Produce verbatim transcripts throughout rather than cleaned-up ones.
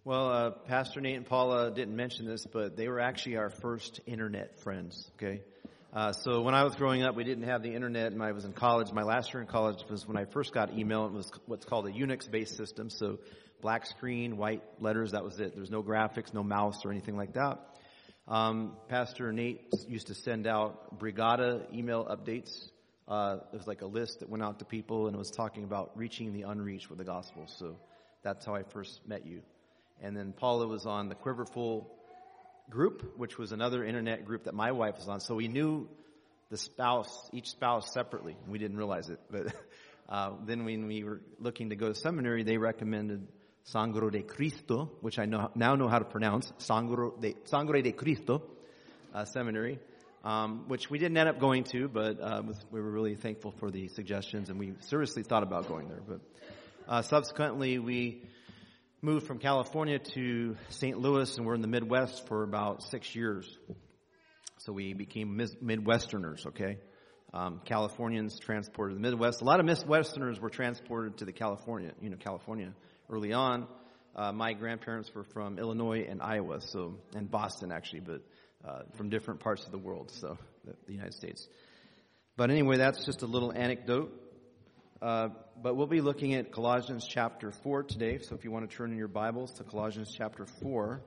Well, uh, Pastor Nate and Paula didn't mention this, but they were actually our first internet friends, okay? Uh, so when I was growing up, we didn't have the internet, and I was in college. My last year in college was when I first got email. It was what's called a Unix-based system, so black screen, white letters, that was it. There's no graphics, no mouse or anything like that. Um, Pastor Nate used to send out Brigada email updates. Uh, it was like a list that went out to people, and it was talking about reaching the unreached with the gospel. So that's how I first met you. And then Paula was on the Quiverful group, which was another internet group that my wife was on. So we knew the spouse, each spouse separately. We didn't realize it. But uh, then when we were looking to go to seminary, they recommended Sangre de Cristo, which I know, now know how to pronounce, Sangre de, Sangre de Cristo uh, Seminary, um, which we didn't end up going to, but uh, was, we were really thankful for the suggestions, and we seriously thought about going there. But uh, subsequently, we moved from California to Saint Louis, and we're in the Midwest for about six years. So we became Midwesterners, okay? Um, Californians transported to the Midwest. A lot of Midwesterners were transported to the California, you know, California early on. Uh, my grandparents were from Illinois and Iowa, so, and Boston actually, but uh, from different parts of the world, so the, the United States. But anyway, that's just a little anecdote. Uh, but we'll be looking at Colossians chapter four today. So if you want to turn in your Bibles to Colossians chapter four.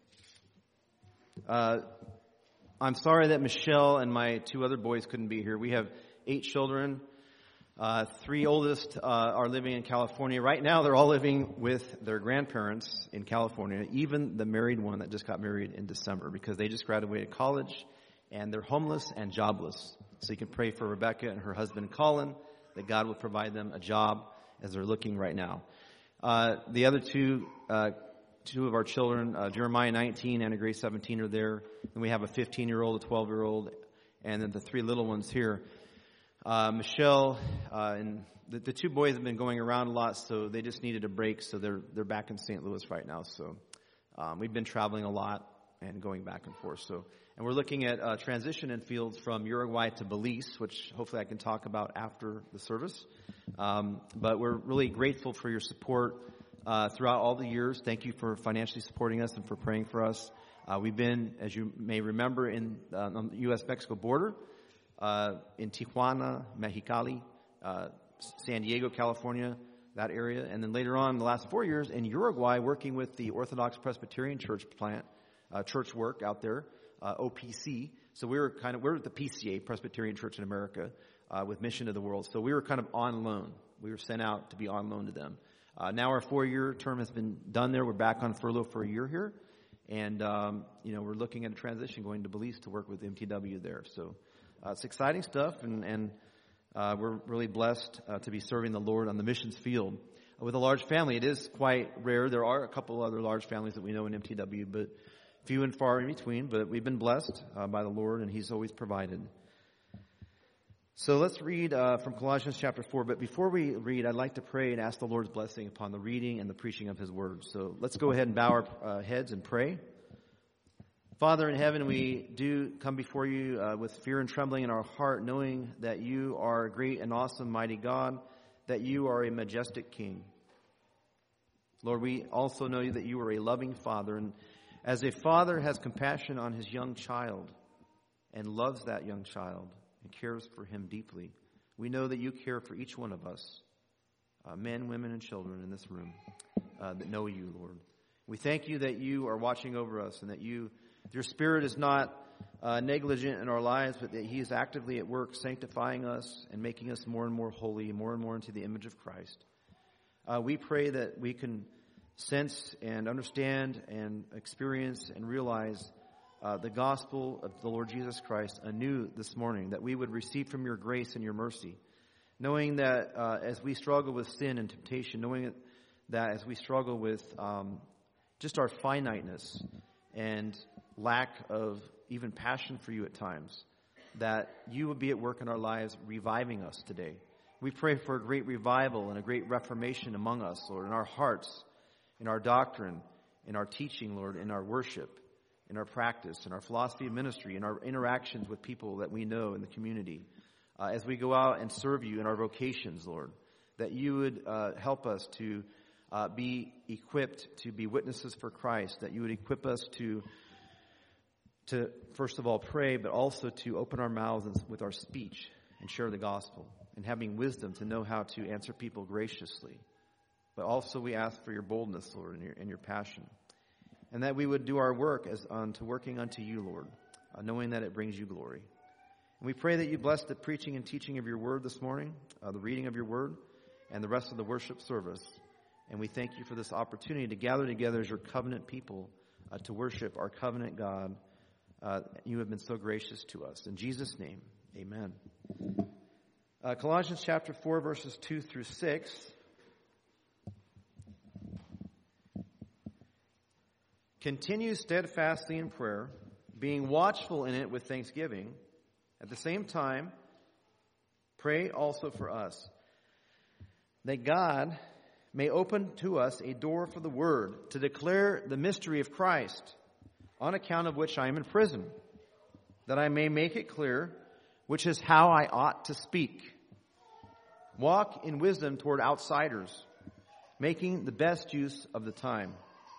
Uh, I'm sorry that Michelle and my two other boys couldn't be here. We have eight children. Uh, three oldest uh, are living in California. Right now they're all living with their grandparents in California, even the married one that just got married in December, because they just graduated college and they're homeless and jobless. So you can pray for Rebecca and her husband Colin, that God will provide them a job as they're looking right now. Uh, the other two, uh, two of our children, uh, Jeremiah nineteen and Grace seventeen are there. And we have a fifteen-year-old, a twelve-year-old, and then the three little ones here. Uh, Michelle uh, and the, the two boys have been going around a lot, so they just needed a break. So they're they're back in Saint Louis right now. So um, we've been traveling a lot and going back and forth. So. And we're looking at uh, transition in fields from Uruguay to Belize, which hopefully I can talk about after the service. Um, but we're really grateful for your support uh, throughout all the years. Thank you for financially supporting us and for praying for us. Uh, we've been, as you may remember, in uh, on the U S Mexico border, uh, in Tijuana, Mexicali, uh, San Diego, California, that area. And then later on, the last four years, in Uruguay, working with the Orthodox Presbyterian Church plant, uh, church work out there. Uh, O P C. So we were kind of, we're the P C A, Presbyterian Church in America, uh, with Mission to the World. So we were kind of on loan. We were sent out to be on loan to them. Uh, now our four-year term has been done there. We're back on furlough for a year here. And, um, you know, we're looking at a transition going to Belize to work with M T W there. So uh, it's exciting stuff, and, and uh, we're really blessed uh, to be serving the Lord on the missions field. With a large family, it is quite rare. There are a couple other large families that we know in M T W, but few and far in between, but we've been blessed uh, by the Lord, and He's always provided. So let's read uh, from Colossians chapter four. But before we read, I'd like to pray and ask the Lord's blessing upon the reading and the preaching of His word. So let's go ahead and bow our uh, heads and pray. Father in heaven, we do come before you uh, with fear and trembling in our heart, knowing that you are a great and awesome, mighty God, that you are a majestic King. Lord, we also know that you are a loving Father, and as a father has compassion on his young child and loves that young child and cares for him deeply, we know that you care for each one of us, uh, men, women, and children in this room uh, that know you, Lord. We thank you that you are watching over us, and that you, your Spirit is not uh, negligent in our lives, but that He is actively at work sanctifying us and making us more and more holy, more and more into the image of Christ. Uh, we pray that we can sense and understand and experience and realize uh, the gospel of the Lord Jesus Christ anew this morning, that we would receive from your grace and your mercy, knowing that uh, as we struggle with sin and temptation, knowing that as we struggle with um, just our finiteness and lack of even passion for you at times, that you would be at work in our lives reviving us today. We pray for a great revival and a great reformation among us, Lord, in our hearts, in our doctrine, in our teaching, Lord, in our worship, in our practice, in our philosophy of ministry, in our interactions with people that we know in the community. Uh, as we go out and serve you in our vocations, Lord, that you would uh, help us to uh, be equipped to be witnesses for Christ, that you would equip us to, to first of all, pray, but also to open our mouths with our speech and share the gospel, and having wisdom to know how to answer people graciously. But also we ask for your boldness, Lord, and your, and your passion. And that we would do our work as unto working unto you, Lord, uh, knowing that it brings you glory. And we pray that you bless the preaching and teaching of your word this morning, uh, the reading of your word, and the rest of the worship service. And we thank you for this opportunity to gather together as your covenant people uh, to worship our covenant God. Uh, you have been so gracious to us. In Jesus' name, amen. Uh, Colossians chapter four, verses two through six. Continue steadfastly in prayer, being watchful in it with thanksgiving. At the same time, pray also for us, that God may open to us a door for the word to declare the mystery of Christ, on account of which I am in prison, that I may make it clear, which is how I ought to speak. Walk in wisdom toward outsiders, making the best use of the time.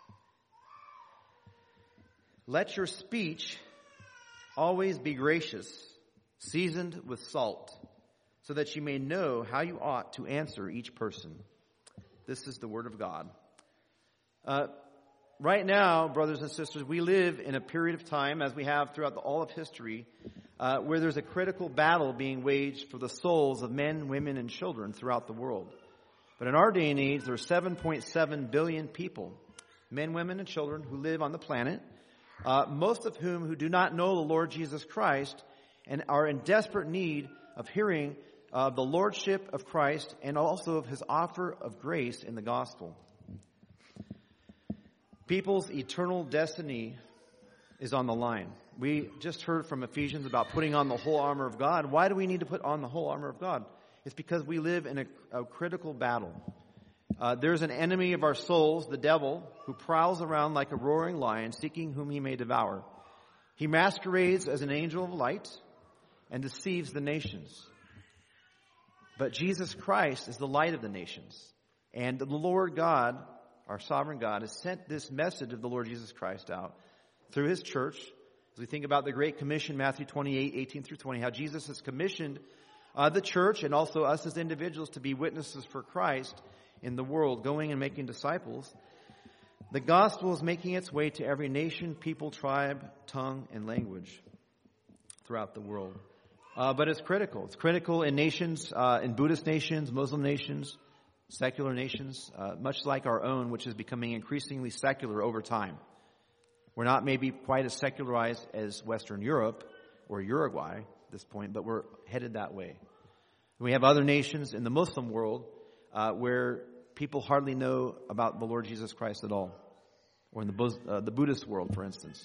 Let your speech always be gracious, seasoned with salt, so that you may know how you ought to answer each person. This is the word of God. Uh, right now, brothers and sisters, we live in a period of time, as we have throughout the, all of history, uh, where there's a critical battle being waged for the souls of men, women, and children throughout the world. But in our day and age, there are seven point seven billion people, men, women, and children, who live on the planet, uh, most of whom who do not know the Lord Jesus Christ and are in desperate need of hearing of uh, the lordship of Christ and also of his offer of grace in the gospel. People's eternal destiny is on the line. We just heard from Ephesians about putting on the whole armor of God. Why do we need to put on the whole armor of God? It's because we live in a, a critical battle. Uh, there's an enemy of our souls, the devil, who prowls around like a roaring lion, seeking whom he may devour. He masquerades as an angel of light and deceives the nations. But Jesus Christ is the light of the nations. And the Lord God, our sovereign God, has sent this message of the Lord Jesus Christ out through his church. As we think about the Great Commission, Matthew twenty-eight, eighteen through twenty, how Jesus has commissioned uh, the church and also us as individuals to be witnesses for Christ in the world, going and making disciples. The gospel is making its way to every nation, people, tribe, tongue, and language throughout the world. Uh, but it's critical. It's critical in nations, uh, in Buddhist nations, Muslim nations, secular nations, uh, much like our own, which is becoming increasingly secular over time. We're not maybe quite as secularized as Western Europe or Uruguay at this point, but we're headed that way. We have other nations in the Muslim world uh, where people hardly know about the Lord Jesus Christ at all, or in the, Buz- uh, the Buddhist world, for instance.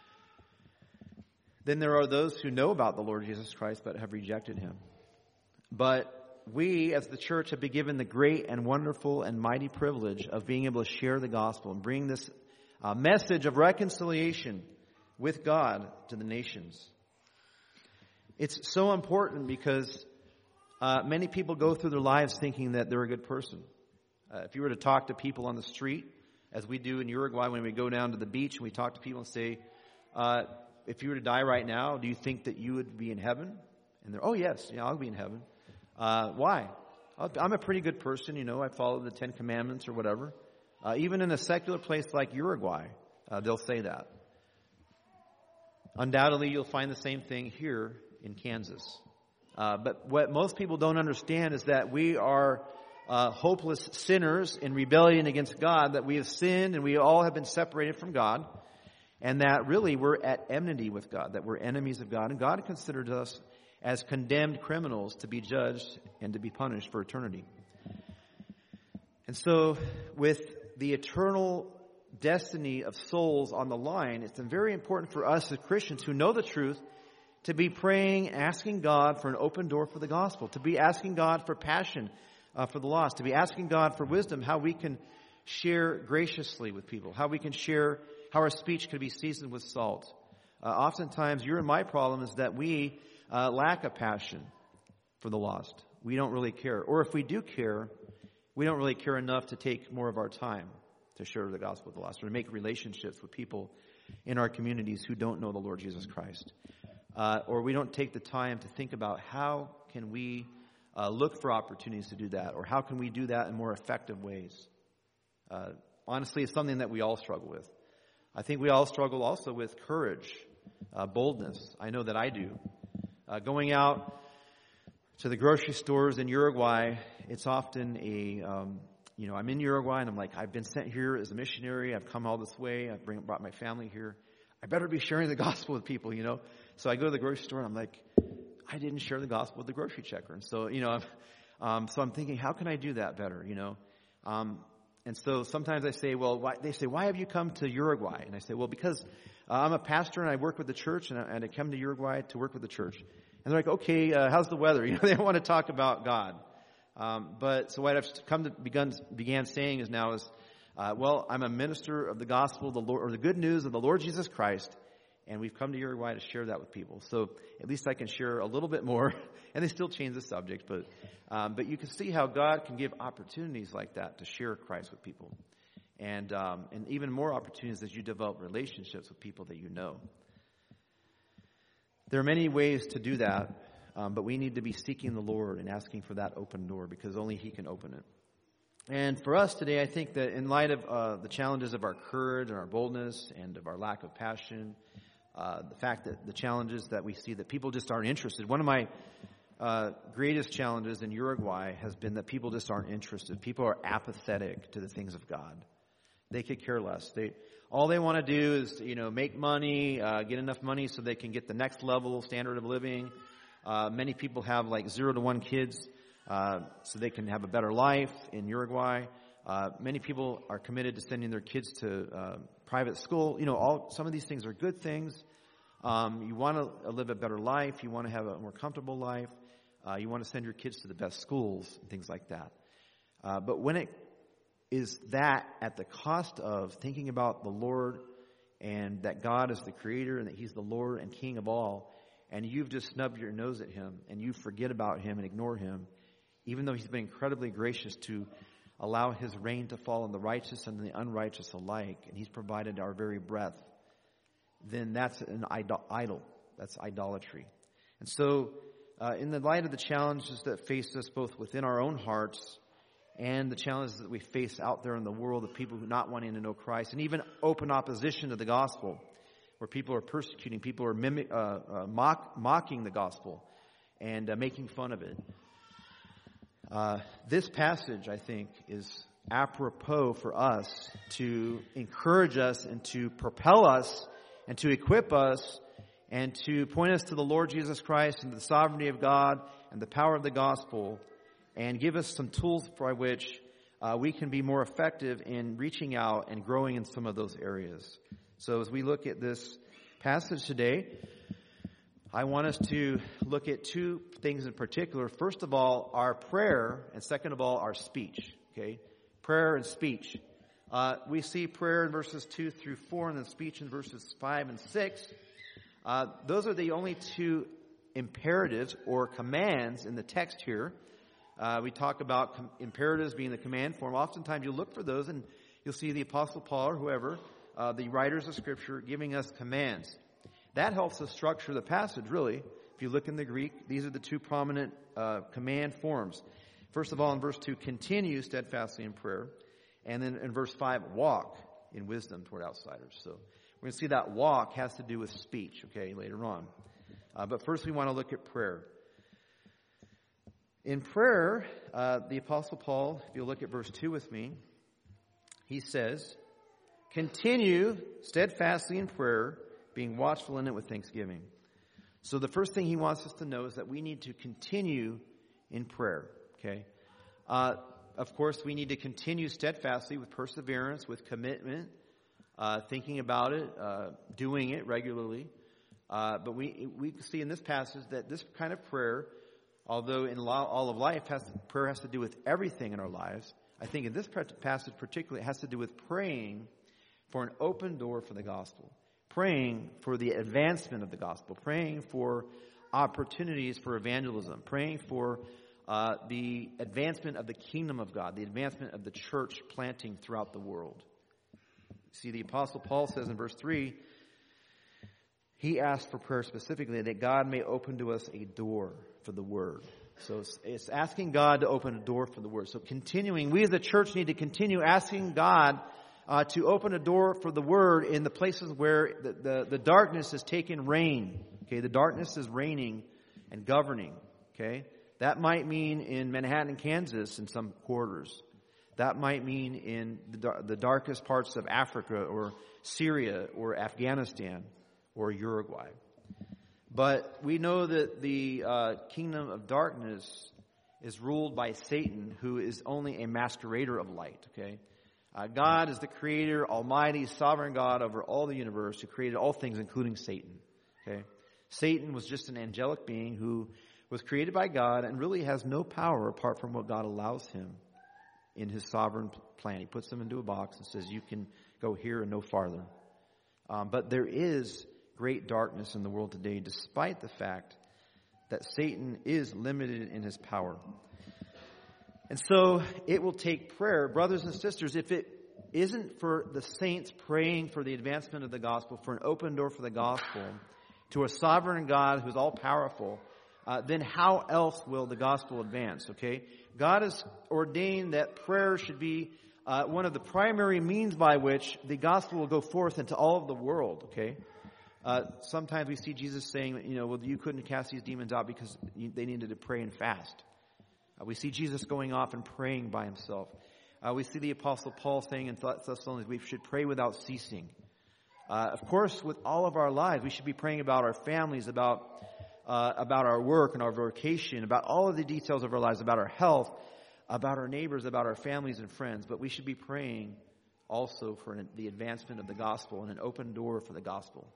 Then there are those who know about the Lord Jesus Christ but have rejected him. But we, as the church, have been given the great and wonderful and mighty privilege of being able to share the gospel and bring this uh, message of reconciliation with God to the nations. It's so important because uh, many people go through their lives thinking that they're a good person. Uh, if you were to talk to people on the street, as we do in Uruguay when we go down to the beach and we talk to people and say, uh, if you were to die right now, do you think that you would be in heaven? And they're, oh yes, yeah, I'll be in heaven. Uh, why? I'm a pretty good person, you know, I follow the Ten Commandments or whatever. Uh, even in a secular place like Uruguay, uh, they'll say that. Undoubtedly, you'll find the same thing here in Kansas. Uh, but what most people don't understand is that we are uh, hopeless sinners in rebellion against God, that we have sinned and we all have been separated from God, and that really we're at enmity with God, that we're enemies of God, and God considers us as condemned criminals to be judged and to be punished for eternity. And so, with the eternal destiny of souls on the line, it's very important for us as Christians who know the truth to be praying, asking God for an open door for the gospel, to be asking God for passion uh, for the lost, to be asking God for wisdom, how we can share graciously with people, how we can share, how our speech can be seasoned with salt. Uh, oftentimes, your and my problem is that we uh, lack a passion for the lost. We don't really care. Or if we do care, we don't really care enough to take more of our time to share the gospel with the lost or to make relationships with people in our communities who don't know the Lord Jesus Christ. Uh, or we don't take the time to think about how can we uh, look for opportunities to do that, or how can we do that in more effective ways. Uh, honestly, it's something that we all struggle with. I think we all struggle also with courage, uh, boldness. I know that I do. Uh, going out to the grocery stores in Uruguay, it's often a, um, you know, I'm in Uruguay and I'm like, I've been sent here as a missionary. I've come all this way. I've bring, brought my family here. I better be sharing the gospel with people, you know. So I go to the grocery store and I'm like, I didn't share the gospel with the grocery checker. And so, you know, um, so I'm thinking, how can I do that better, you know? Um, and so sometimes I say, well, why, they say, why have you come to Uruguay? And I say, well, because uh, I'm a pastor and I work with the church, and I, and I come to Uruguay to work with the church. And they're like, okay, uh, how's the weather? You know, they want to talk about God. Um, but so what I've come to begun, began saying is now is, uh, well, I'm a minister of the gospel, of the Lord, or the good news of the Lord Jesus Christ. And we've come to Uruguay to share that with people. So at least I can share a little bit more. And they still change the subject. But um, but you can see how God can give opportunities like that to share Christ with people. And, um, and even more opportunities as you develop relationships with people that you know. There are many ways to do that. Um, but we need to be seeking the Lord and asking for that open door, because only He can open it. And for us today, I think that in light of uh, the challenges of our courage and our boldness and of our lack of passion, Uh, the fact that the challenges that we see that people just aren't interested. One of my uh, greatest challenges in Uruguay has been that people just aren't interested. People are apathetic to the things of God. They could care less. They all they want to do is, you know, make money, uh, get enough money so they can get the next level standard of living. Uh, many people have like zero to one kids, uh, so they can have a better life in Uruguay. Uh, many people are committed to sending their kids to uh, private school. You know, all some of these things are good things. Um, you want to live a better life. You want to have a more comfortable life. Uh, you want to send your kids to the best schools and things like that. Uh, but when it is that at the cost of thinking about the Lord and that God is the Creator and that He's the Lord and King of all, and you've just snubbed your nose at Him and you forget about Him and ignore Him, even though He's been incredibly gracious to allow His rain to fall on the righteous and the unrighteous alike, and He's provided our very breath, then that's an idol. That's idolatry. And so, uh, in the light of the challenges that face us both within our own hearts and the challenges that we face out there in the world of people not wanting to know Christ, and even open opposition to the gospel, where people are persecuting, people are mimic, uh, uh, mock, mocking the gospel and uh, making fun of it. Uh, this passage, I think, is apropos for us to encourage us and to propel us and to equip us and to point us to the Lord Jesus Christ and the sovereignty of God and the power of the gospel, and give us some tools by which uh, we can be more effective in reaching out and growing in some of those areas. So as we look at this passage today, I want us to look at two things in particular. First of all, our prayer, and second of all, our speech. Okay, prayer and speech. Uh, we see prayer in verses two through four, and then speech in verses five and six. Uh, those are the only two imperatives or commands in the text here. Uh, we talk about com- imperatives being the command form. Oftentimes you look for those, and you'll see the Apostle Paul or whoever, uh, the writers of Scripture, giving us commands. That helps us structure the passage, really. If you look in the Greek, these are the two prominent uh, command forms. First of all, in verse two, continue steadfastly in prayer. And then in verse five, walk in wisdom toward outsiders. So we're going to see that walk has to do with speech, okay, later on. Uh, but first we want to look at prayer. In prayer, uh, the Apostle Paul, if you look at verse two with me, he says, continue steadfastly in prayer, being watchful in it with thanksgiving. So the first thing he wants us to know is that we need to continue in prayer, okay? Uh, of course, we need to continue steadfastly with perseverance, with commitment, uh, thinking about it, uh, doing it regularly. Uh, but we we see in this passage that this kind of prayer, although in all of life, has, prayer has to do with everything in our lives. I think in this passage particularly, it has to do with praying for an open door for the gospel. Praying for the advancement of the gospel, praying for opportunities for evangelism, praying for uh, the advancement of the kingdom of God, the advancement of the church planting throughout the world. See, the Apostle Paul says in verse three, he asked for prayer specifically that God may open to us a door for the word. So it's, it's asking God to open a door for the word. So continuing, we as a church need to continue asking God uh, to open a door for the word in the places where the, the, the darkness has taken reign. Okay, the darkness is reigning and governing. Okay, that might mean in Manhattan, Kansas, in some quarters. That might mean in the, the darkest parts of Africa or Syria or Afghanistan or Uruguay. But we know that the uh, kingdom of darkness is ruled by Satan, who is only a masquerader of light. Okay, uh, God is the creator, almighty, sovereign God over all the universe, who created all things, including Satan. Okay, Satan was just an angelic being who was created by God and really has no power apart from what God allows him in his sovereign plan. He puts him into a box and says, "You can go here and no farther." Um, but there is great darkness in the world today, despite the fact that Satan is limited in his power. And so it will take prayer, brothers and sisters, if it isn't for the saints praying for the advancement of the gospel, for an open door for the gospel, to a sovereign God who's all powerful, uh, then how else will the gospel advance? Okay, God has ordained that prayer should be uh, one of the primary means by which the gospel will go forth into all of the world. Okay. Uh, sometimes we see Jesus saying, you know, well, you couldn't cast these demons out because you, they needed to pray and fast. Uh, we see Jesus going off and praying by himself. Uh, we see the Apostle Paul saying in Thessalonians, we should pray without ceasing. Uh, of course, with all of our lives, we should be praying about our families, about uh, about our work and our vocation, about all of the details of our lives, about our health, about our neighbors, about our families and friends. But we should be praying also for an, the advancement of the gospel and an open door for the gospel.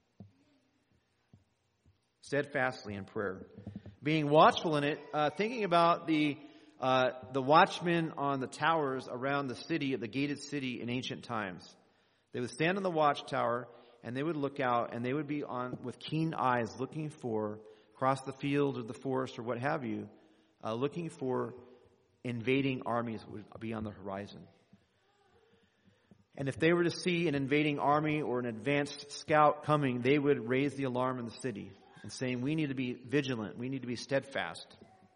Steadfastly in prayer, being watchful in it, uh, thinking about the uh, the watchmen on the towers around the city, of the gated city in ancient times. They would stand on the watchtower and they would look out and they would be on with keen eyes looking for, across the field or the forest or what have you, uh, looking for invading armies that would be on the horizon. And if they were to see an invading army or an advanced scout coming, they would raise the alarm in the city and saying, we need to be vigilant, we need to be steadfast.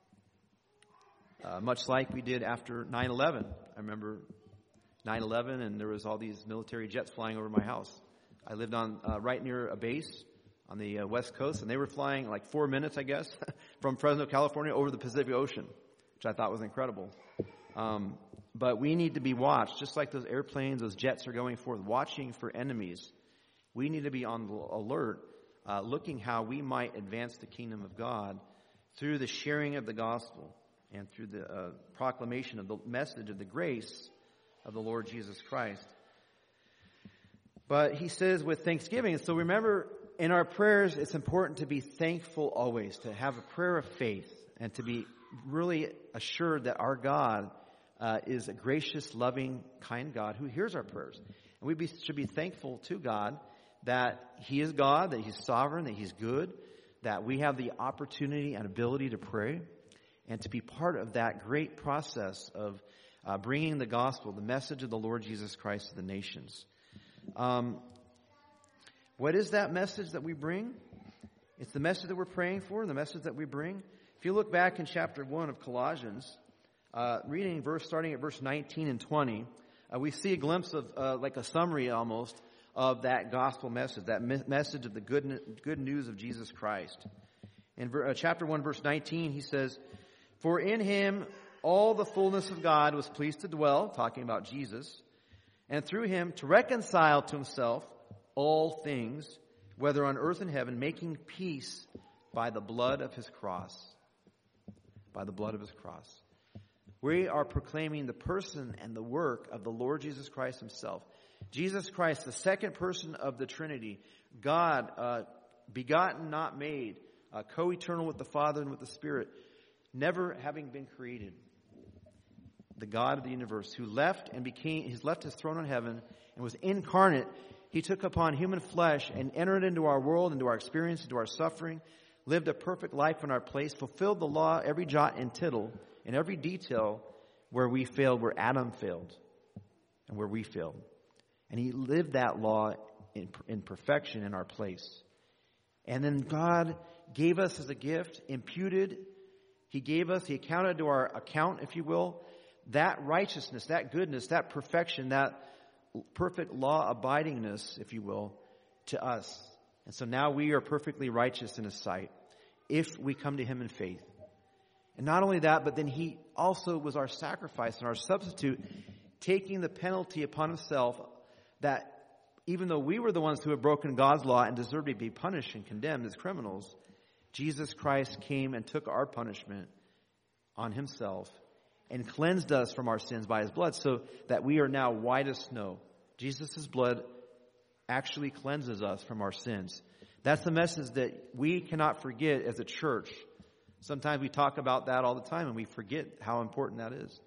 Uh, much like we did after nine eleven. I remember nine eleven and there was all these military jets flying over my house. I lived on uh, right near a base on the uh, west coast, and they were flying like four minutes, I guess, from Fresno, California over the Pacific Ocean, which I thought was incredible. Um, but we need to be watched, just like those airplanes, those jets are going forth, watching for enemies. We need to be on the alert, uh, looking how we might advance the kingdom of God through the sharing of the gospel and through the uh, proclamation of the message of the grace of the Lord Jesus Christ. But he says with thanksgiving. So remember, in our prayers, it's important to be thankful always, to have a prayer of faith, and to be really assured that our God uh, is a gracious, loving, kind God who hears our prayers. And we be, should be thankful to God that he is God, that he's sovereign, that he's good, that we have the opportunity and ability to pray, and to be part of that great process of uh, bringing the gospel, the message of the Lord Jesus Christ to the nations. Um, what is that message that we bring? It's the message that we're praying for, the message that we bring. If you look back in chapter one of Colossians, uh, reading verse starting at verse nineteen and twenty, uh, we see a glimpse of uh, like a summary almost of that gospel message, that me- message of the good good news of Jesus Christ. In ver- uh, chapter one, verse nineteen, he says, "For in him all the fullness of God was pleased to dwell," talking about Jesus, "and through him to reconcile to himself all things, whether on earth and heaven, making peace by the blood of his cross." By the blood of his cross. We are proclaiming the person and the work of the Lord Jesus Christ himself. Jesus Christ, the second person of the Trinity, God, uh, begotten, not made, uh, co-eternal with the Father and with the Spirit, never having been created. The God of the universe, who left and became, he's left his throne in heaven and was incarnate. He took upon human flesh and entered into our world, into our experience, into our suffering, lived a perfect life in our place, fulfilled the law, every jot and tittle, in every detail where we failed, where Adam failed, and where we failed. And he lived that law in, in perfection in our place. And then God gave us as a gift, imputed, he gave us, he accounted to our account, if you will, that righteousness, that goodness, that perfection, that perfect law abidingness, if you will, to us. And so now we are perfectly righteous in his sight if we come to him in faith. And not only that, but then he also was our sacrifice and our substitute, taking the penalty upon himself that even though we were the ones who had broken God's law and deserved to be punished and condemned as criminals, Jesus Christ came and took our punishment on himself and cleansed us from our sins by his blood so that we are now white as snow. Jesus' blood actually cleanses us from our sins. That's the message that we cannot forget as a church. Sometimes we talk about that all the time and we forget how important that is.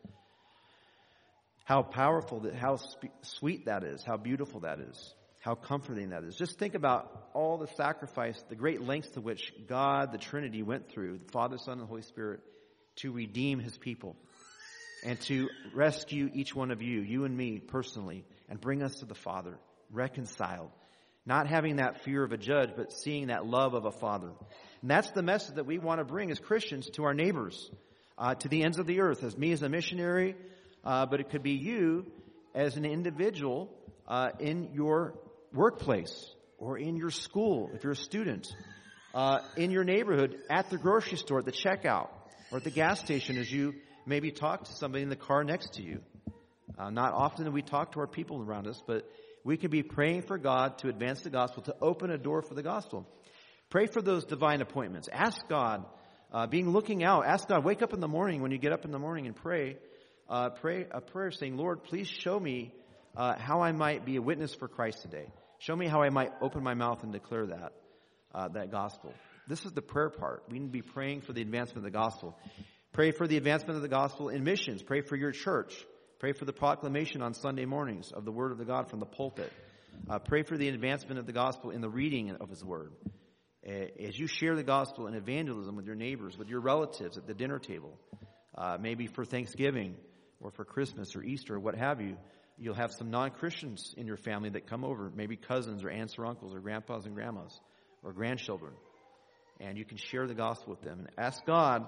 How powerful, that, how sp- sweet that is, how beautiful that is, how comforting that is. Just think about all the sacrifice, the great lengths to which God, the Trinity, went through, the Father, Son, and Holy Spirit, to redeem his people and to rescue each one of you, you and me personally, and bring us to the Father, reconciled. Not having that fear of a judge, but seeing that love of a Father. And that's the message that we want to bring as Christians to our neighbors, uh, to the ends of the earth, as me as a missionary, Uh, but it could be you as an individual uh, in your workplace or in your school, if you're a student, uh, in your neighborhood, at the grocery store, at the checkout, or at the gas station as you maybe talk to somebody in the car next to you. Uh, not often do we talk to our people around us, but we can be praying for God to advance the gospel, to open a door for the gospel. Pray for those divine appointments. Ask God, uh, being looking out, ask God, wake up in the morning when you get up in the morning and pray. Uh, pray a prayer saying, Lord, please show me uh, how I might be a witness for Christ today. Show me how I might open my mouth and declare that, uh, that gospel. This is the prayer part. We need to be praying for the advancement of the gospel. Pray for the advancement of the gospel in missions. Pray for your church. Pray for the proclamation on Sunday mornings of the word of the God from the pulpit. Uh, pray for the advancement of the gospel in the reading of his word. Uh, as you share the gospel in evangelism with your neighbors, with your relatives at the dinner table, uh, maybe for Thanksgiving, or for Christmas or Easter or what have you, you'll have some non-Christians in your family that come over, maybe cousins or aunts or uncles or grandpas and grandmas or grandchildren. And you can share the gospel with them and ask God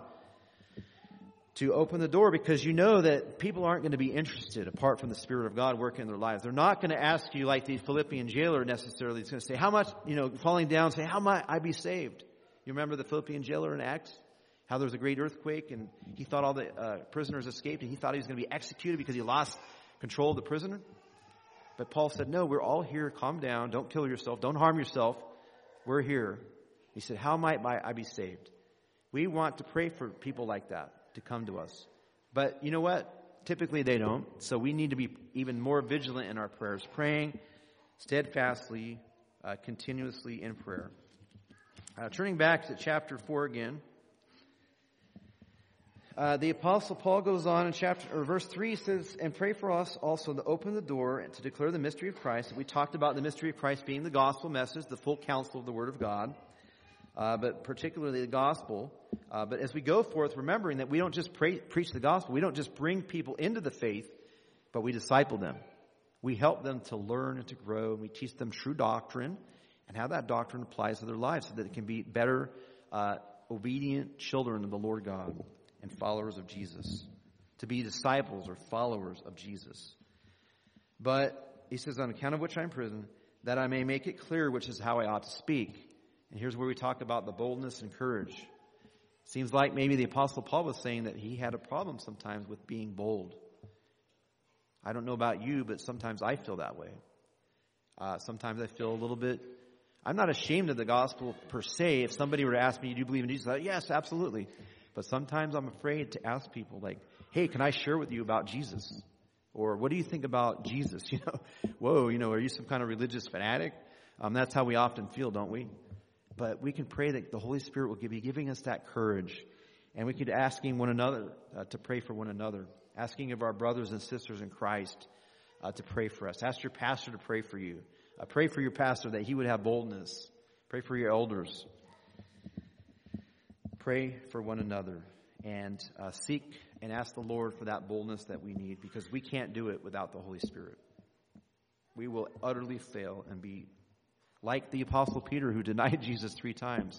to open the door, because you know that people aren't going to be interested apart from the Spirit of God working in their lives. They're not going to ask you like the Philippian jailer necessarily. It's going to say, how much, you know, falling down, say, how might I be saved? You remember the Philippian jailer in Acts? How there was a great earthquake and he thought all the uh, prisoners escaped and he thought he was going to be executed because he lost control of the prisoner. But Paul said, no, we're all here. Calm down. Don't kill yourself. Don't harm yourself. We're here. He said, how might I be saved? We want to pray for people like that to come to us. But you know what? Typically they don't. So we need to be even more vigilant in our prayers, praying steadfastly, uh, continuously in prayer. Uh, turning back to chapter four again. Uh, the Apostle Paul goes on in chapter or verse three, says, and pray for us also to open the door and to declare the mystery of Christ. We talked about the mystery of Christ being the gospel message, the full counsel of the Word of God, uh, but particularly the gospel. Uh, but as we go forth, remembering that we don't just pray, preach the gospel, we don't just bring people into the faith, but we disciple them. We help them to learn and to grow. We teach them true doctrine and how that doctrine applies to their lives so that it can be better, uh, obedient children of the Lord God and followers of Jesus, to be disciples or followers of Jesus. But he says, on account of which I am in prison, that I may make it clear which is how I ought to speak. And here's where we talk about the boldness and courage. Seems like maybe the Apostle Paul was saying that he had a problem sometimes with being bold. I don't know about you, but sometimes I feel that way. Uh, sometimes I feel a little bit, I'm not ashamed of the gospel per se. If somebody were to ask me, do you believe in Jesus? I'd, yes, absolutely. But sometimes I'm afraid to ask people like, hey, can I share with you about Jesus? Or what do you think about Jesus? You know, whoa, you know, are you some kind of religious fanatic? Um, that's how we often feel, don't we? But we can pray that the Holy Spirit will be giving us that courage. And we could asking one another uh, to pray for one another. Asking of our brothers and sisters in Christ uh, to pray for us. Ask your pastor to pray for you. Uh, pray for your pastor that he would have boldness. Pray for your elders. pray for one another and uh, seek and ask the Lord for that boldness that we need, because we can't do it without the Holy Spirit. We will utterly fail and be like the Apostle Peter, who denied Jesus three times.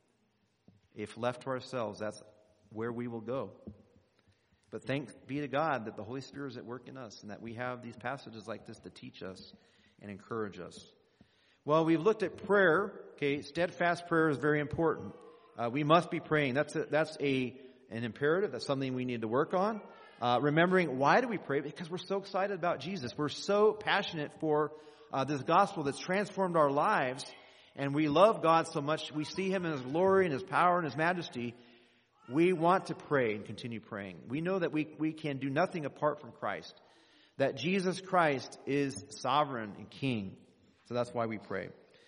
If left to ourselves, that's where we will go. But thanks be to God that the Holy Spirit is at work in us and that we have these passages like this to teach us and encourage us. Well, we've looked at prayer. Okay, steadfast prayer is very important. Uh, we must be praying. That's a, that's a an imperative. That's something we need to work on. Uh, remembering, why do we pray? Because we're so excited about Jesus. We're so passionate for uh, this gospel that's transformed our lives, and we love God so much. We see Him in His glory and His power and His majesty. We want to pray and continue praying. We know that we, we can do nothing apart from Christ, that Jesus Christ is sovereign and King. So that's why we pray.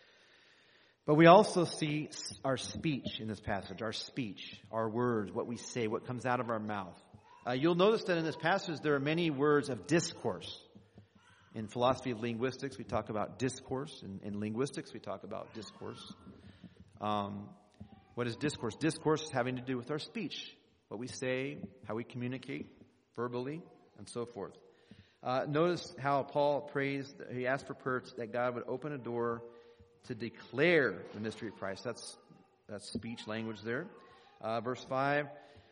But we also see our speech in this passage, our speech, our words, what we say, what comes out of our mouth. Uh, you'll notice that in this passage there are many words of discourse. In philosophy of linguistics, we talk about discourse. In, in linguistics, we talk about discourse. Um, what is discourse? Discourse is having to do with our speech, what we say, how we communicate verbally, and so forth. Uh, notice how Paul prays, he asked for prayer that God would open a door to declare the mystery of Christ. That's that's speech language there. Uh, verse five,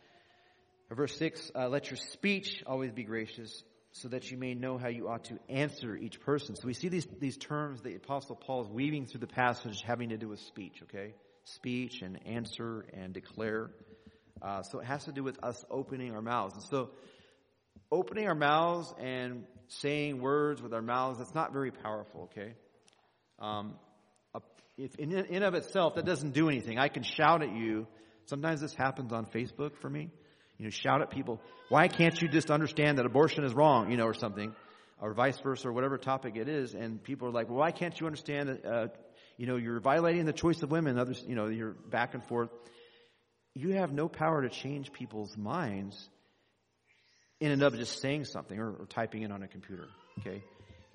or verse six, uh, let your speech always be gracious, so that you may know how you ought to answer each person. So we see these these terms the Apostle Paul is weaving through the passage having to do with speech, okay? Speech and answer and declare. Uh, so it has to do with us opening our mouths. And so opening our mouths and saying words with our mouths, that's not very powerful, okay? Um, if in and of itself, that doesn't do anything. I can shout at you. Sometimes this happens on Facebook for me. You know, shout at people. Why can't you just understand that abortion is wrong, you know, or something, or vice versa, or whatever topic it is. And people are like, well, why can't you understand that, uh, you know, you're violating the choice of women. Others, you know, you're back and forth. You have no power to change people's minds in and of just saying something or, or typing it on a computer, okay?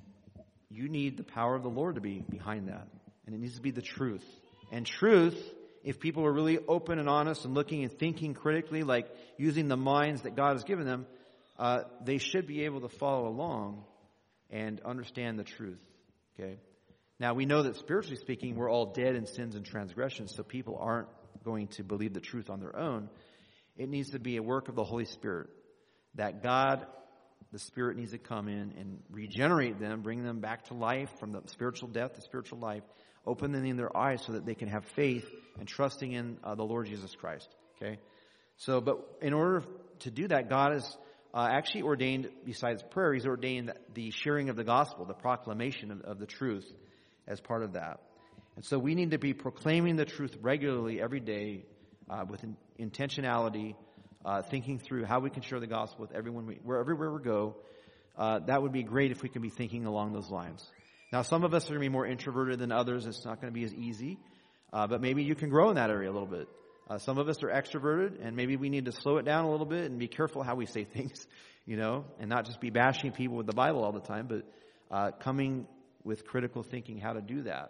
You need the power of the Lord to be behind that. And it needs to be the truth. And truth, if people are really open and honest and looking and thinking critically, like using the minds that God has given them, uh, they should be able to follow along and understand the truth, okay? Now, we know that spiritually speaking, we're all dead in sins and transgressions, so people aren't going to believe the truth on their own. It needs to be a work of the Holy Spirit, that God, the Spirit, needs to come in and regenerate them, bring them back to life, from the spiritual death to spiritual life, open them in their eyes so that they can have faith and trusting in uh, the Lord Jesus Christ. Okay, so but in order to do that, God has uh, actually ordained, besides prayer, He's ordained the sharing of the gospel, the proclamation of, of the truth, as part of that. And so we need to be proclaiming the truth regularly every day uh, with in, intentionality. Uh, thinking through how we can share the gospel with everyone, we, where everywhere we go. Uh, that would be great if we can be thinking along those lines. Now, some of us are going to be more introverted than others. It's not going to be as easy, uh, but maybe you can grow in that area a little bit. Uh, some of us are extroverted, and maybe we need to slow it down a little bit and be careful how we say things, you know, and not just be bashing people with the Bible all the time, but uh, coming with critical thinking how to do that.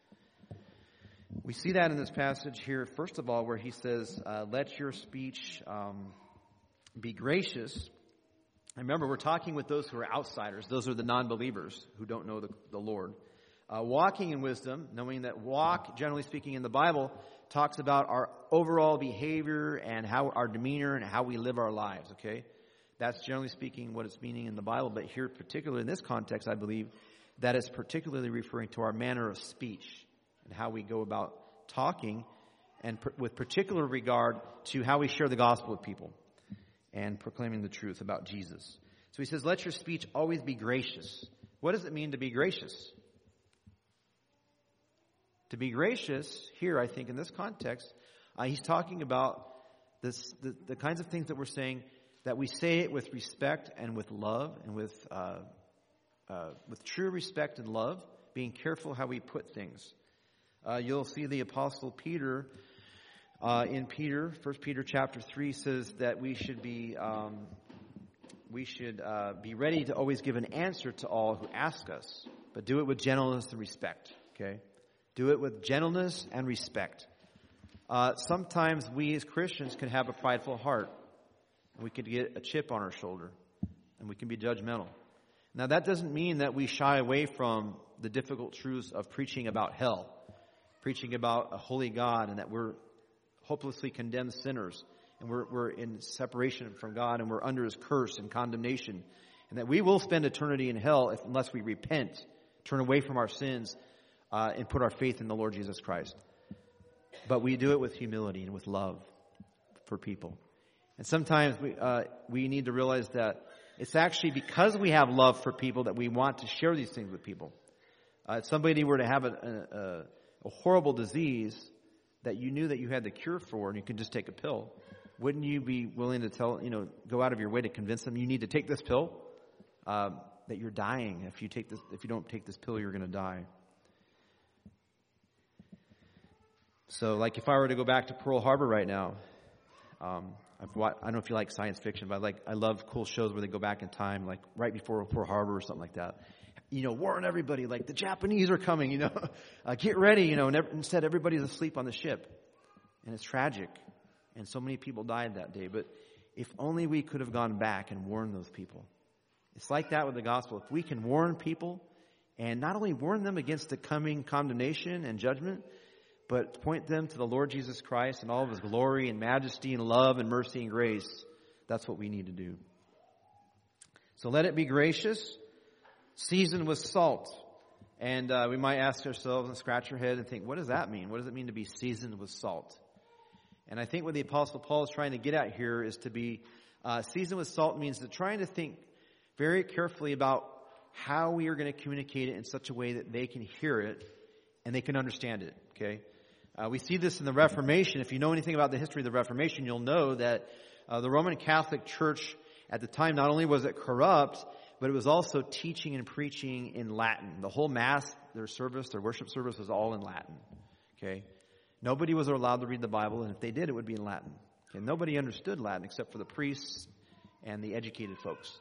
We see that in this passage here, first of all, where he says, uh, let your speech um, be gracious. Remember, we're talking with those who are outsiders. Those are the non-believers who don't know the, the Lord. Uh, walking in wisdom, knowing that walk, generally speaking, in the Bible, talks about our overall behavior and how our demeanor and how we live our lives, okay? That's generally speaking what it's meaning in the Bible. But here, particularly in this context, I believe that it's particularly referring to our manner of speech and how we go about talking, and per- with particular regard to how we share the gospel with people and proclaiming the truth about Jesus. So he says, let your speech always be gracious. What does it mean to be gracious? To be gracious here, I think in this context, uh, he's talking about this, the, the kinds of things that we're saying, that we say it with respect and with love and with uh, uh, with true respect and love, being careful how we put things. Uh, you'll see the Apostle Peter uh, in Peter, First Peter chapter three says that we should be um, we should uh, be ready to always give an answer to all who ask us, but do it with gentleness and respect. Okay, do it with gentleness and respect. uh, sometimes we as Christians can have a prideful heart. And we could get a chip on our shoulder. And we can be judgmental. Now, that doesn't mean that we shy away from the difficult truths of preaching about hell, preaching about a holy God, and that we're hopelessly condemned sinners, and we're, we're in separation from God, and we're under His curse and condemnation, and that we will spend eternity in hell if, unless we repent, turn away from our sins, uh, and put our faith in the Lord Jesus Christ. But we do it with humility and with love for people. And sometimes we uh, we need to realize that it's actually because we have love for people that we want to share these things with people. Uh, if somebody were to have a, a, a horrible disease that you knew that you had the cure for and you could just take a pill, wouldn't you be willing to tell, you know, go out of your way to convince them you need to take this pill? Uh, that you're dying. If you take this, if you don't take this pill, you're going to die. So, like, if I were to go back to Pearl Harbor right now, um, I've watched, I don't know if you like science fiction, but I like I love cool shows where they go back in time, like right before Pearl Harbor or something like that. You know, warn everybody, like the Japanese are coming. You know, uh, get ready. You know, and ev- instead everybody's asleep on the ship, and it's tragic, and so many people died that day. But if only we could have gone back and warned those people. It's like that with the gospel. If we can warn people, and not only warn them against the coming condemnation and judgment, but point them to the Lord Jesus Christ and all of His glory and majesty and love and mercy and grace. That's what we need to do. So let it be gracious, seasoned with salt. And uh, we might ask ourselves and scratch our head and think, what does that mean? What does it mean to be seasoned with salt? And I think what the Apostle Paul is trying to get at here is to be uh, seasoned with salt means that trying to think very carefully about how we are going to communicate it in such a way that they can hear it and they can understand it. Okay? Uh, we see this in the Reformation. If you know anything about the history of the Reformation, you'll know that uh, the Roman Catholic Church at the time, not only was it corrupt, but it was also teaching and preaching in Latin. The whole Mass, their service, their worship service was all in Latin. Okay? Nobody was allowed to read the Bible, and if they did, it would be in Latin. Okay? Nobody understood Latin except for the priests and the educated folks.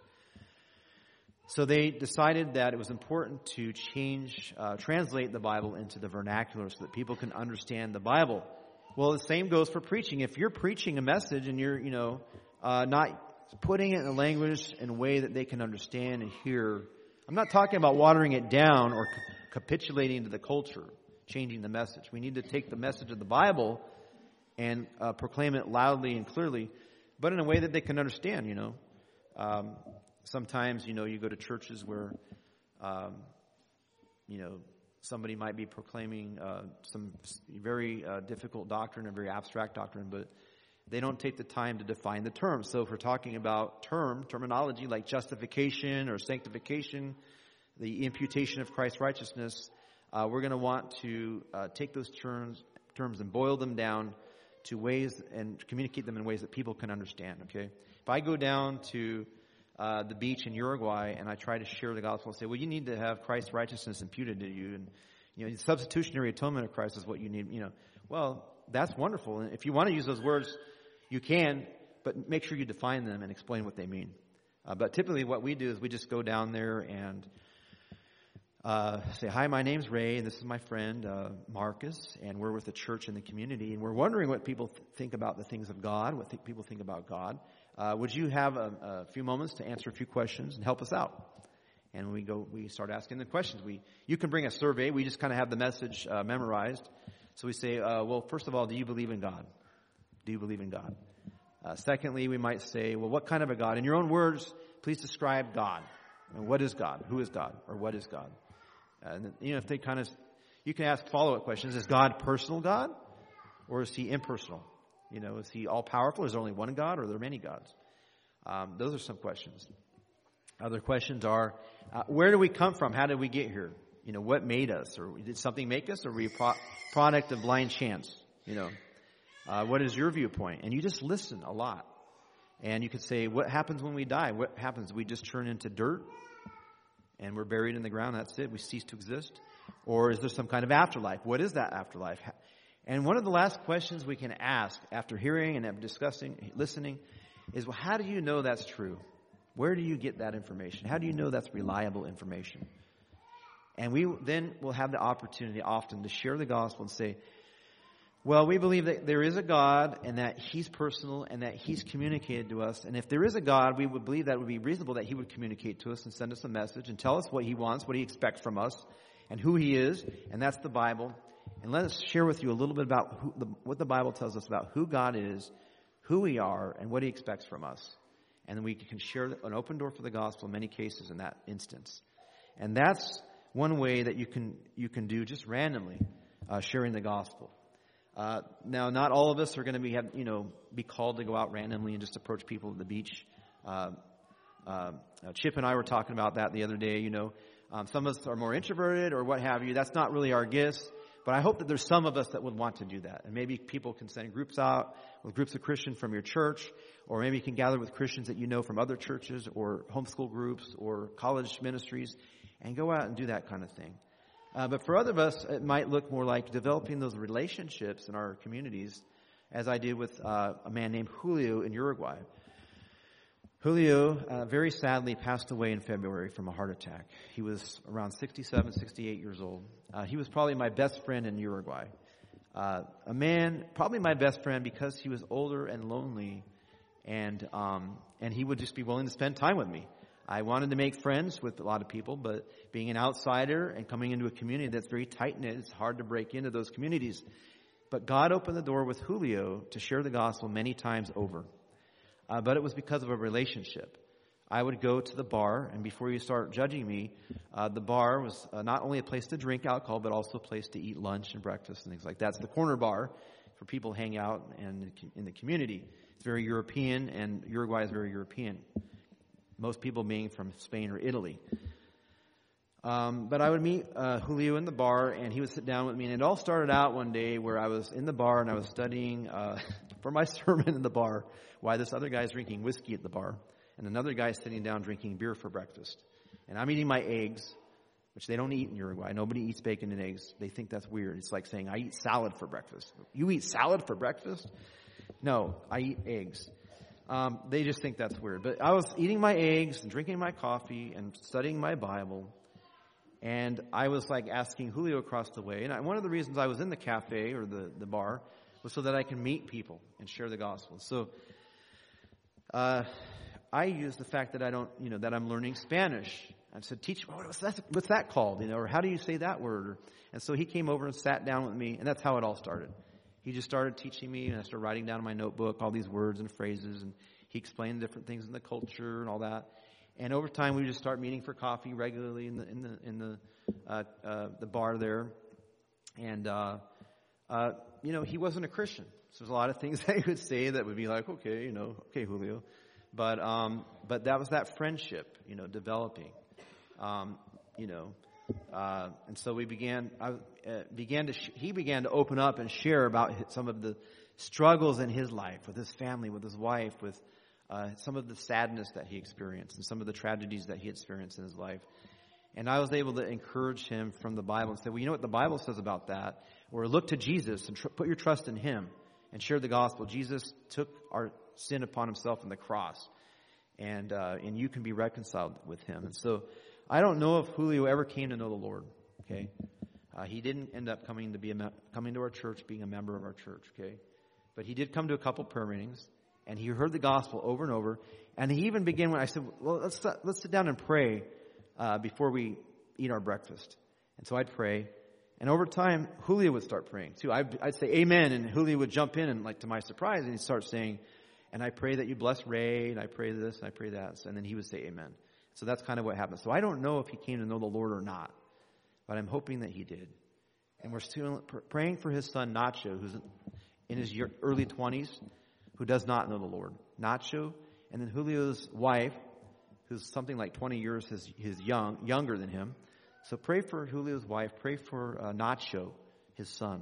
So they decided that it was important to change, uh, translate the Bible into the vernacular so that people can understand the Bible. Well, the same goes for preaching. If you're preaching a message and you're, you know, uh, not putting it in a language in a way that they can understand and hear, I'm not talking about watering it down or c- capitulating to the culture, changing the message. We need to take the message of the Bible and uh, proclaim it loudly and clearly, but in a way that they can understand, you know. Um, Sometimes, you know, you go to churches where, um, you know, somebody might be proclaiming uh, some very uh, difficult doctrine, a very abstract doctrine, but they don't take the time to define the terms. So if we're talking about term, terminology like justification or sanctification, the imputation of Christ's righteousness, uh, we're going to want to uh, take those terms, terms and boil them down to ways and communicate them in ways that people can understand, okay? If I go down to Uh, the beach in Uruguay, and I try to share the gospel and say, well, you need to have Christ's righteousness imputed to you, and you know, the substitutionary atonement of Christ is what you need. You know, well, that's wonderful, and if you want to use those words, you can, but make sure you define them and explain what they mean. Uh, but typically, what we do is we just go down there and uh, say, "Hi, my name's Ray, and this is my friend uh, Marcus, and we're with a church in the community, and we're wondering what people th- think about the things of God, what th- people think about God. Uh, would you have a, a few moments to answer a few questions and help us out?" And we go, we start asking the questions. We, you can bring a survey. We just kind of have the message uh, memorized. So we say, uh, well, first of all, do you believe in God? Do you believe in God? Uh, secondly, we might say, well, what kind of a God? In your own words, please describe God. And what is God? Who is God? Or what is God? Uh, and you know, if they kind of, you can ask follow-up questions. Is God personal God? Or is He impersonal? You know, is He all-powerful? Is there only one God, or are there many gods? Um, those are some questions. Other questions are, uh, where do we come from? How did we get here? You know, what made us? Or did something make us? Or were we a pro- product of blind chance? You know, uh, what is your viewpoint? And you just listen a lot. And you could say, what happens when we die? What happens? We just turn into dirt and we're buried in the ground. That's it. We cease to exist. Or is there some kind of afterlife? What is that afterlife? And one of the last questions we can ask after hearing and after discussing, listening, is, well, how do you know that's true? Where do you get that information? How do you know that's reliable information? And we then will have the opportunity often to share the gospel and say, Well, we believe that there is a God and that He's personal and that He's communicated to us. And if there is a God, we would believe that it would be reasonable that He would communicate to us and send us a message and tell us what He wants, what He expects from us, and who He is. And that's the Bible. And let us share with you a little bit about who, the, what the Bible tells us about who God is, who we are, and what He expects from us. And then we can share an open door for the gospel in many cases in that instance. And that's one way that you can you can do just randomly uh, sharing the gospel. Uh, now, not all of us are going to be, have, you know, be called to go out randomly and just approach people at the beach. Uh, uh, Chip and I were talking about that the other day. You know, um, some of us are more introverted or what have you. That's not really our gifts. But I hope that there's some of us that would want to do that. And maybe people can send groups out with groups of Christians from your church, or maybe you can gather with Christians that you know from other churches or homeschool groups or college ministries and go out and do that kind of thing. Uh, but for other of us, it might look more like developing those relationships in our communities, as I did with uh, a man named Julio in Uruguay. Julio uh, very sadly passed away in February from a heart attack. He was around sixty-seven, sixty-eight years old. Uh, he was probably my best friend in Uruguay. Uh, a man, probably my best friend because he was older and lonely, and um, and he would just be willing to spend time with me. I wanted to make friends with a lot of people, but being an outsider and coming into a community that's very tight-knit, it's hard to break into those communities. But God opened the door with Julio to share the gospel many times over. Uh, but it was because of a relationship. I would go to the bar, and before you start judging me, uh, the bar was uh, not only a place to drink alcohol, but also a place to eat lunch and breakfast and things like that. It's the corner bar for people to hang out and in the community. It's very European, and Uruguay is very European. Most people being from Spain or Italy. Um, but I would meet uh, Julio in the bar, and he would sit down with me. And it all started out one day where I was in the bar, and I was studying uh, for my sermon in the bar why this other guy is drinking whiskey at the bar, and another guy is sitting down drinking beer for breakfast. And I'm eating my eggs, which they don't eat in Uruguay. Nobody eats bacon and eggs. They think that's weird. It's like saying, I eat salad for breakfast. You eat salad for breakfast? No, I eat eggs. Um, they just think that's weird. But I was eating my eggs and drinking my coffee and studying my Bible. And I was like asking Julio across the way. And I, one of the reasons I was in the cafe or the, the bar was so that I can meet people and share the gospel. So uh, I used the fact that I don't, you know, that I'm learning Spanish. I said, teach me, what's that, what's that called? You know, or how do you say that word? And so he came over and sat down with me. And that's how it all started. He just started teaching me, and I started writing down in my notebook all these words and phrases, and he explained different things in the culture and all that. And over time, we would just start meeting for coffee regularly in the in the in the uh, uh, the bar there. And uh, uh, you know, he wasn't a Christian, so there's a lot of things that he would say that would be like, okay, you know, okay, Julio, but um, but that was that friendship, you know, developing, um, you know. Uh, and so we began, I uh, began to, sh- he began to open up and share about his, some of the struggles in his life, with his family, with his wife, with uh, some of the sadness that he experienced and some of the tragedies that he experienced in his life. And I was able to encourage him from the Bible and say, well, you know what the Bible says about that? Or look to Jesus and tr- put your trust in Him and share the gospel. Jesus took our sin upon Himself on the cross, and uh, and you can be reconciled with Him. And so I don't know if Julio ever came to know the Lord, okay? Uh, he didn't end up coming to be a me- coming to our church, being a member of our church, okay? But he did come to a couple prayer meetings, and he heard the gospel over and over. And he even began when I said, well, let's let's sit down and pray uh, before we eat our breakfast. And so I'd pray. And over time, Julio would start praying too. I'd, I'd say amen, and Julio would jump in, and like to my surprise, and he'd start saying, and I pray that you bless Ray, and I pray this, and I pray that. And then he would say amen. So that's kind of what happened. So I don't know if he came to know the Lord or not, but I'm hoping that he did. And we're still praying for his son, Nacho, who's in his early twenties, who does not know the Lord. Nacho, and then Julio's wife, who's something like twenty years his, his young, younger than him. So pray for Julio's wife. Pray for uh, Nacho, his son.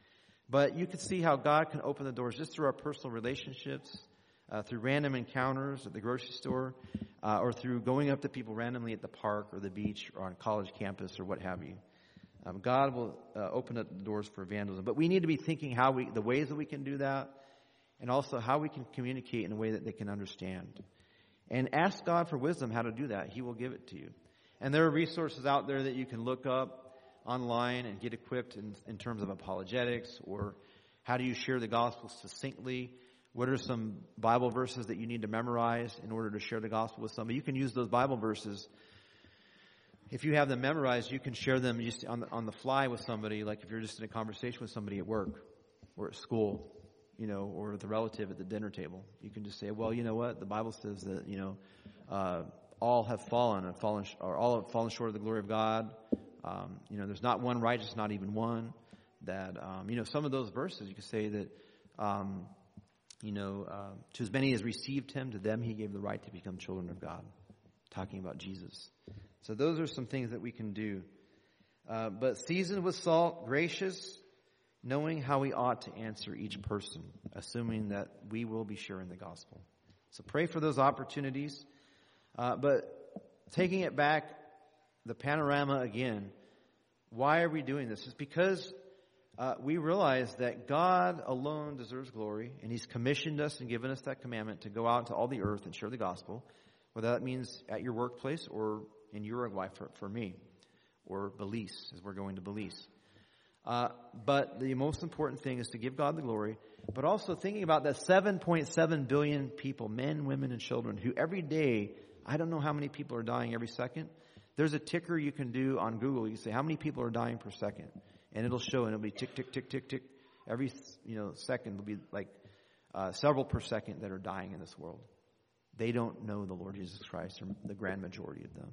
But you can see how God can open the doors just through our personal relationships, uh, through random encounters at the grocery store, uh, or through going up to people randomly at the park or the beach or on college campus or what have you. Um, God will uh, open up the doors for evangelism. But we need to be thinking how we, the ways that we can do that, and also how we can communicate in a way that they can understand. And ask God for wisdom how to do that. He will give it to you. And there are resources out there that you can look up online and get equipped in, in terms of apologetics or How do you share the gospel succinctly? What are some Bible verses that you need to memorize in order to share the gospel with somebody? You can use those Bible verses. If you have them memorized, you can share them just on the, on the fly with somebody, like if you're just in a conversation with somebody at work or at school, you know, or with a relative at the dinner table. You can just say, well, you know what? The Bible says that, you know, uh, all have fallen and fallen, or all have fallen short of the glory of God. Um, you know, there's not one righteous, not even one. That, um, you know, some of those verses, you could say that, um, you know, uh, to as many as received him, to them he gave the right to become children of God. Talking about Jesus. So those are some things that we can do. Uh, but seasoned with salt, gracious, knowing how we ought to answer each person, assuming that we will be sharing the gospel. So pray for those opportunities. Uh, but taking it back, the panorama again, why are we doing this? It's because uh, we realize that God alone deserves glory, and he's commissioned us and given us that commandment to go out into all the earth and share the gospel, whether that means at your workplace or in Uruguay for, for me, or Belize, as we're going to Belize. Uh, but the most important thing is to give God the glory, but also thinking about the seven point seven billion people, men, women, and children, who every day, I don't know how many people are dying every second. There's a ticker you can do on Google. You say, how many people are dying per second? And it'll show, and it'll be tick, tick, tick, tick, tick. Every, you know, second will be like uh, several per second that are dying in this world. They don't know the Lord Jesus Christ, or the grand majority of them.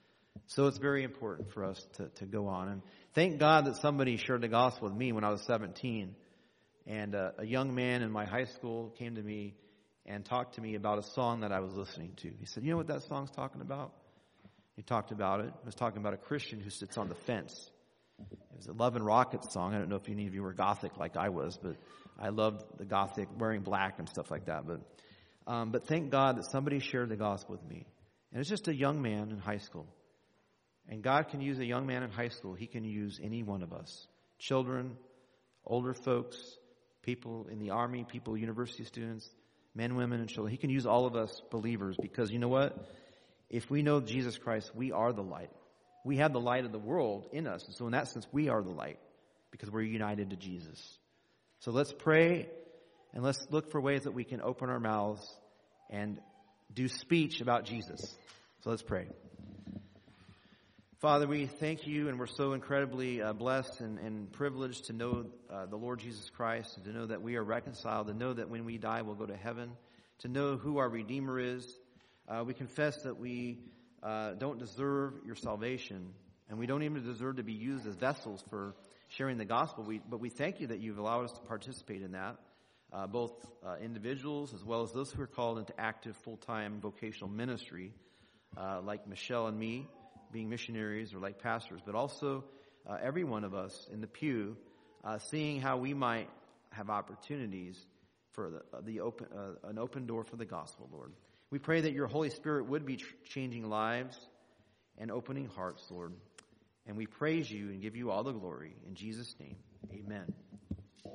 So it's very important for us to, to go on. And thank God that somebody shared the gospel with me when I was seventeen. And uh, a young man in my high school came to me and talked to me about a song that I was listening to. He said, you know what that song's talking about? He talked about it. It was talking about a Christian who sits on the fence. It was a Love and Rockets song. I don't know if any of you were gothic like I was, but I loved the gothic, wearing black and stuff like that. But um, but thank God that somebody shared the gospel with me. And it's just a young man in high school. And God can use a young man in high school. He can use any one of us. Children, older folks, people in the army, people, university students, men, women, and children. He can use all of us believers, because you know what? If we know Jesus Christ, we are the light. We have the light of the world in us. And so in that sense, we are the light, because we're united to Jesus. So let's pray, and let's look for ways that we can open our mouths and do speech about Jesus. So let's pray. Father, we thank you, and we're so incredibly uh, blessed and, and privileged to know uh, the Lord Jesus Christ, and to know that we are reconciled, to know that when we die we'll go to heaven, to know who our Redeemer is. Uh, we confess that we uh, don't deserve your salvation, and we don't even deserve to be used as vessels for sharing the gospel. We, but we thank you that you've allowed us to participate in that, uh, both uh, individuals as well as those who are called into active full-time vocational ministry, uh, like Michelle and me, being missionaries, or like pastors, but also uh, every one of us in the pew, uh, seeing how we might have opportunities for the, uh, the open, uh, an open door for the gospel, Lord. We pray that your Holy Spirit would be tr- changing lives and opening hearts, Lord. And we praise you and give you all the glory. In Jesus' name, amen.